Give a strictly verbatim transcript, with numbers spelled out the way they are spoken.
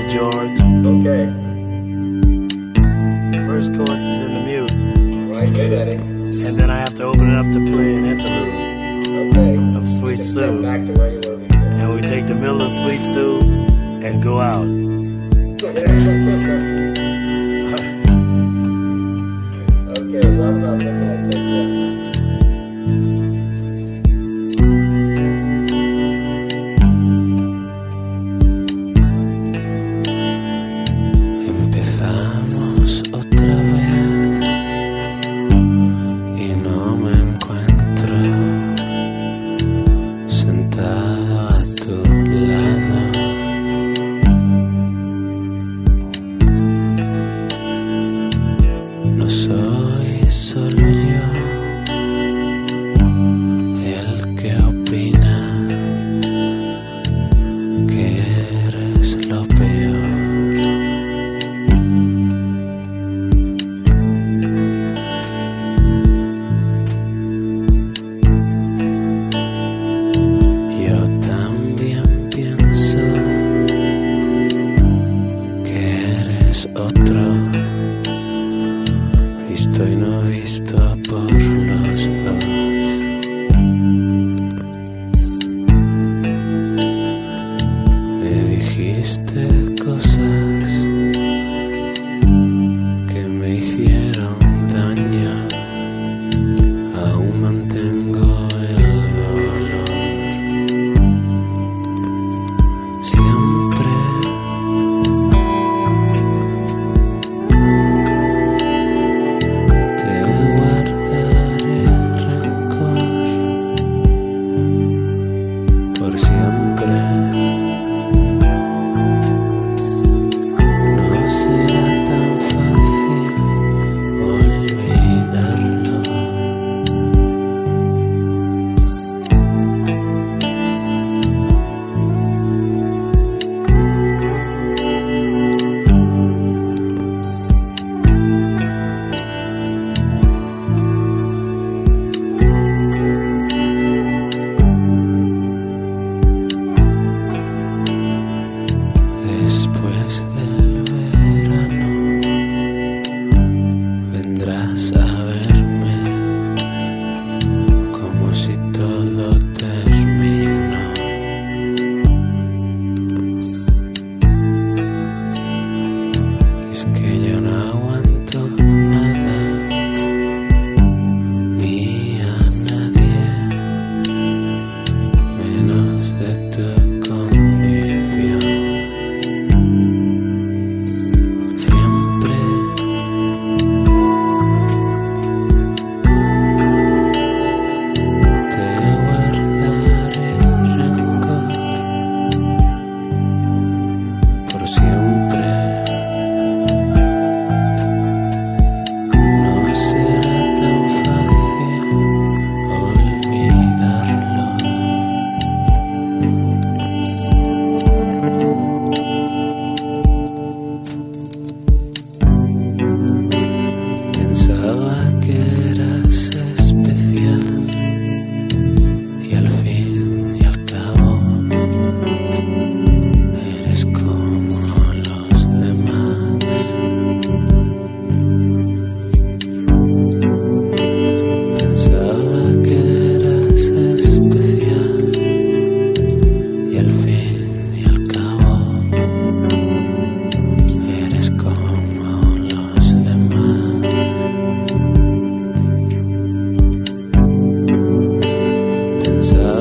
George. Okay. First chorus is in the mute. Right, good, Eddie. And then I have to open it up to play an interlude. Okay. Of Sweet Just Sue. step back to where you were before. And we take the middle of Sweet Sue and go out. Okay, well, I'm not looking at take that. Empezamos otra vez y no me encuentro sentado a tu lado. No soy solo yo el que opina que eres lo peor. Yo también pienso que eres otro. Visto y no visto por los dos. Me dijiste cosas que me hicieron daño. Aún mantengo el dolor. Siempre te guardaré rencor. Por siempre no será tan fácil olvidarlo. Después del verano vendrás a verme como si todo terminó. Es que yo no aguanto nada ni a nadie menos de tu condición. Siempre te guardaré rencor. Por siempre no será tan fácil olvidarlo. Pensaba que eras especial y al fin y al cabo eres como los demás. Pensaba que eras especial y al fin y al cabo eres como los demás. Pensaba